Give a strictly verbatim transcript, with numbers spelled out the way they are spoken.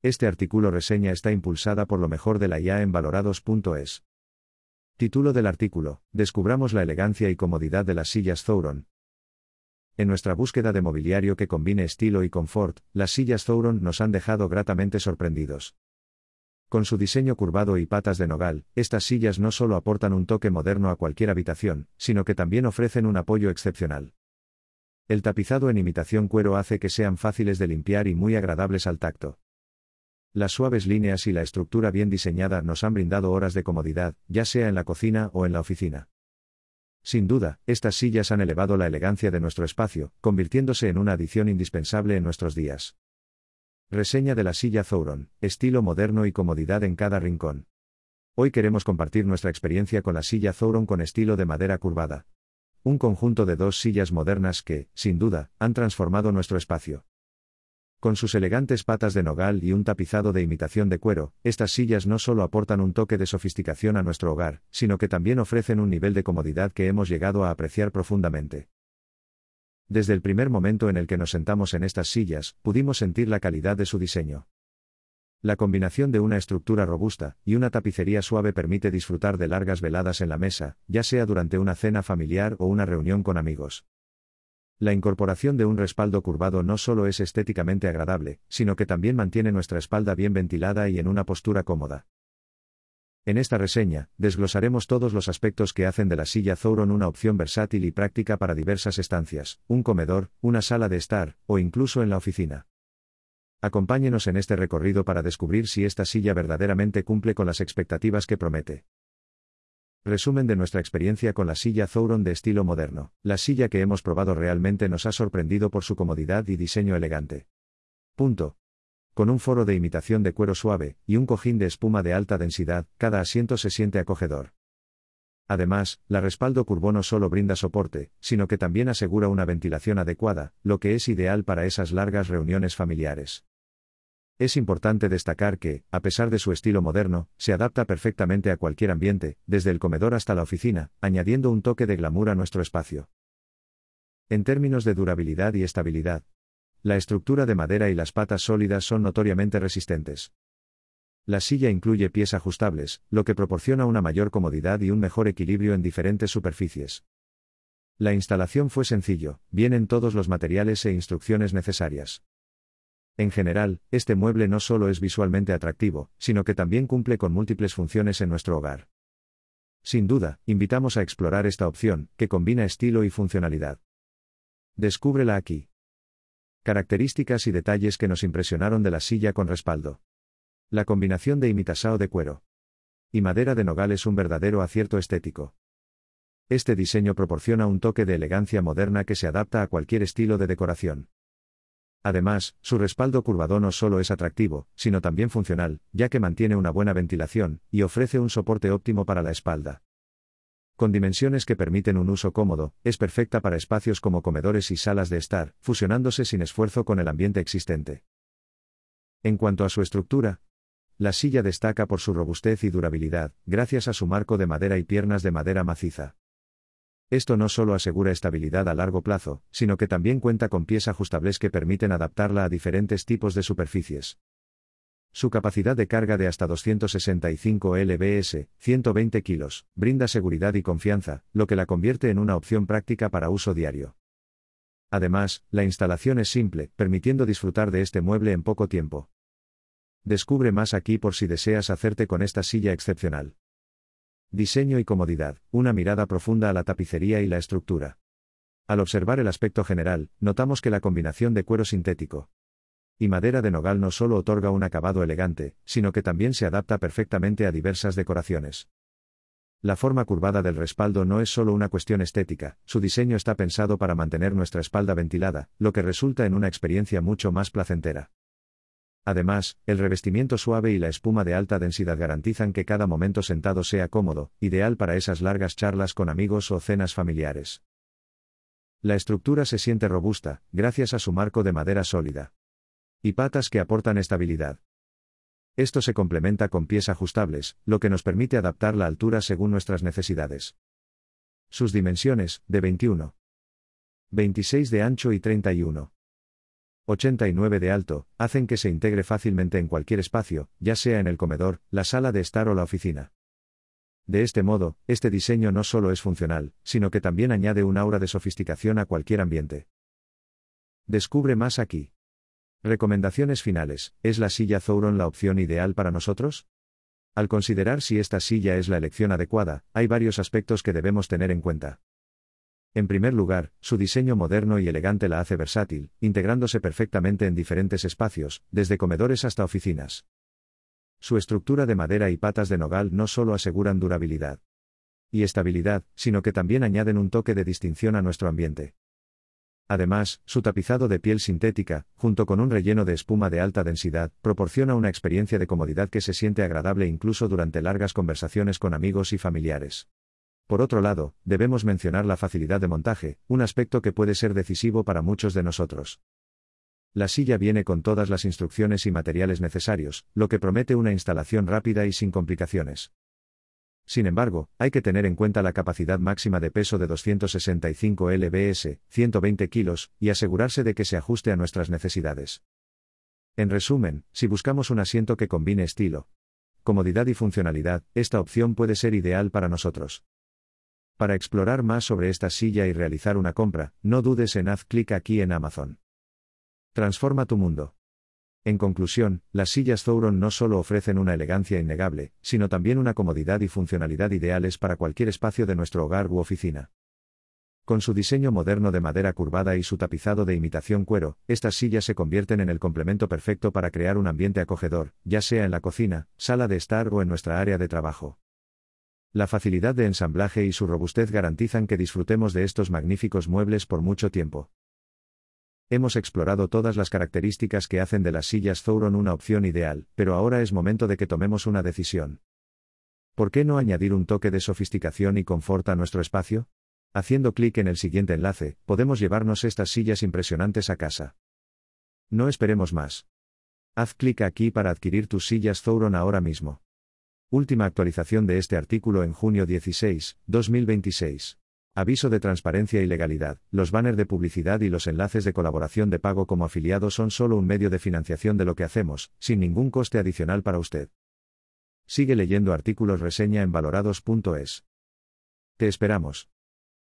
Este artículo reseña está impulsada por lo mejor de la I A en valorados punto es. Título del artículo: Descubramos la elegancia y comodidad de las sillas Zouron. En nuestra búsqueda de mobiliario que combine estilo y confort, las sillas Zouron nos han dejado gratamente sorprendidos. Con su diseño curvado y patas de nogal, estas sillas no solo aportan un toque moderno a cualquier habitación, sino que también ofrecen un apoyo excepcional. El tapizado en imitación cuero hace que sean fáciles de limpiar y muy agradables al tacto. Las suaves líneas y la estructura bien diseñada nos han brindado horas de comodidad, ya sea en la cocina o en la oficina. Sin duda, estas sillas han elevado la elegancia de nuestro espacio, convirtiéndose en una adición indispensable en nuestros días. Reseña de la silla Zouron: estilo moderno y comodidad en cada rincón. Hoy queremos compartir nuestra experiencia con la silla Zouron con estilo de madera curvada. Un conjunto de dos sillas modernas que, sin duda, han transformado nuestro espacio. Con sus elegantes patas de nogal y un tapizado de imitación de cuero, estas sillas no solo aportan un toque de sofisticación a nuestro hogar, sino que también ofrecen un nivel de comodidad que hemos llegado a apreciar profundamente. Desde el primer momento en el que nos sentamos en estas sillas, pudimos sentir la calidad de su diseño. La combinación de una estructura robusta y una tapicería suave permite disfrutar de largas veladas en la mesa, ya sea durante una cena familiar o una reunión con amigos. La incorporación de un respaldo curvado no solo es estéticamente agradable, sino que también mantiene nuestra espalda bien ventilada y en una postura cómoda. En esta reseña, desglosaremos todos los aspectos que hacen de la silla Zouron una opción versátil y práctica para diversas estancias, un comedor, una sala de estar, o incluso en la oficina. Acompáñenos en este recorrido para descubrir si esta silla verdaderamente cumple con las expectativas que promete. Resumen de nuestra experiencia con la silla Zouron de estilo moderno. La silla que hemos probado realmente nos ha sorprendido por su comodidad y diseño elegante. Punto. Con un foro de imitación de cuero suave y un cojín de espuma de alta densidad, cada asiento se siente acogedor. Además, la respaldo curvo no solo brinda soporte, sino que también asegura una ventilación adecuada, lo que es ideal para esas largas reuniones familiares. Es importante destacar que, a pesar de su estilo moderno, se adapta perfectamente a cualquier ambiente, desde el comedor hasta la oficina, añadiendo un toque de glamour a nuestro espacio. En términos de durabilidad y estabilidad, la estructura de madera y las patas sólidas son notoriamente resistentes. La silla incluye pies ajustables, lo que proporciona una mayor comodidad y un mejor equilibrio en diferentes superficies. La instalación fue sencillo, vienen todos los materiales e instrucciones necesarias. En general, este mueble no solo es visualmente atractivo, sino que también cumple con múltiples funciones en nuestro hogar. Sin duda, invitamos a explorar esta opción, que combina estilo y funcionalidad. Descúbrela aquí. Características y detalles que nos impresionaron de la silla con respaldo. La combinación de imitasao de cuero y madera de nogal es un verdadero acierto estético. Este diseño proporciona un toque de elegancia moderna que se adapta a cualquier estilo de decoración. Además, su respaldo curvado no solo es atractivo, sino también funcional, ya que mantiene una buena ventilación y ofrece un soporte óptimo para la espalda. Con dimensiones que permiten un uso cómodo, es perfecta para espacios como comedores y salas de estar, fusionándose sin esfuerzo con el ambiente existente. En cuanto a su estructura, la silla destaca por su robustez y durabilidad, gracias a su marco de madera y piernas de madera maciza. Esto no solo asegura estabilidad a largo plazo, sino que también cuenta con pies ajustables que permiten adaptarla a diferentes tipos de superficies. Su capacidad de carga de hasta doscientos sesenta y cinco libras, ciento veinte kilos, brinda seguridad y confianza, lo que la convierte en una opción práctica para uso diario. Además, la instalación es simple, permitiendo disfrutar de este mueble en poco tiempo. Descubre más aquí por si deseas hacerte con esta silla excepcional. Diseño y comodidad, una mirada profunda a la tapicería y la estructura. Al observar el aspecto general, notamos que la combinación de cuero sintético y madera de nogal no solo otorga un acabado elegante, sino que también se adapta perfectamente a diversas decoraciones. La forma curvada del respaldo no es solo una cuestión estética, su diseño está pensado para mantener nuestra espalda ventilada, lo que resulta en una experiencia mucho más placentera. Además, el revestimiento suave y la espuma de alta densidad garantizan que cada momento sentado sea cómodo, ideal para esas largas charlas con amigos o cenas familiares. La estructura se siente robusta, gracias a su marco de madera sólida y patas que aportan estabilidad. Esto se complementa con pies ajustables, lo que nos permite adaptar la altura según nuestras necesidades. Sus dimensiones, de veintiuno, veintiséis de ancho y treinta y uno ochenta y nueve de alto, hacen que se integre fácilmente en cualquier espacio, ya sea en el comedor, la sala de estar o la oficina. De este modo, este diseño no solo es funcional, sino que también añade un aura de sofisticación a cualquier ambiente. Descubre más aquí. Recomendaciones finales. ¿Es la silla Thouron la opción ideal para nosotros? Al considerar si esta silla es la elección adecuada, hay varios aspectos que debemos tener en cuenta. En primer lugar, su diseño moderno y elegante la hace versátil, integrándose perfectamente en diferentes espacios, desde comedores hasta oficinas. Su estructura de madera y patas de nogal no solo aseguran durabilidad y estabilidad, sino que también añaden un toque de distinción a nuestro ambiente. Además, su tapizado de piel sintética, junto con un relleno de espuma de alta densidad, proporciona una experiencia de comodidad que se siente agradable incluso durante largas conversaciones con amigos y familiares. Por otro lado, debemos mencionar la facilidad de montaje, un aspecto que puede ser decisivo para muchos de nosotros. La silla viene con todas las instrucciones y materiales necesarios, lo que promete una instalación rápida y sin complicaciones. Sin embargo, hay que tener en cuenta la capacidad máxima de peso de doscientos sesenta y cinco libras, ciento veinte kilos, y asegurarse de que se ajuste a nuestras necesidades. En resumen, si buscamos un asiento que combine estilo, comodidad y funcionalidad, esta opción puede ser ideal para nosotros. Para explorar más sobre esta silla y realizar una compra, no dudes en haz clic aquí en Amazon. Transforma tu mundo. En conclusión, las sillas Thouron no solo ofrecen una elegancia innegable, sino también una comodidad y funcionalidad ideales para cualquier espacio de nuestro hogar u oficina. Con su diseño moderno de madera curvada y su tapizado de imitación cuero, estas sillas se convierten en el complemento perfecto para crear un ambiente acogedor, ya sea en la cocina, sala de estar o en nuestra área de trabajo. La facilidad de ensamblaje y su robustez garantizan que disfrutemos de estos magníficos muebles por mucho tiempo. Hemos explorado todas las características que hacen de las sillas Thouron una opción ideal, pero ahora es momento de que tomemos una decisión. ¿Por qué no añadir un toque de sofisticación y confort a nuestro espacio? Haciendo clic en el siguiente enlace, podemos llevarnos estas sillas impresionantes a casa. No esperemos más. Haz clic aquí para adquirir tus sillas Thouron ahora mismo. Última actualización de este artículo en junio dieciséis, dos mil veintiséis. Aviso de transparencia y legalidad. Los banners de publicidad y los enlaces de colaboración de pago como afiliado son solo un medio de financiación de lo que hacemos, sin ningún coste adicional para usted. Sigue leyendo artículos reseña en valorados punto es. Te esperamos.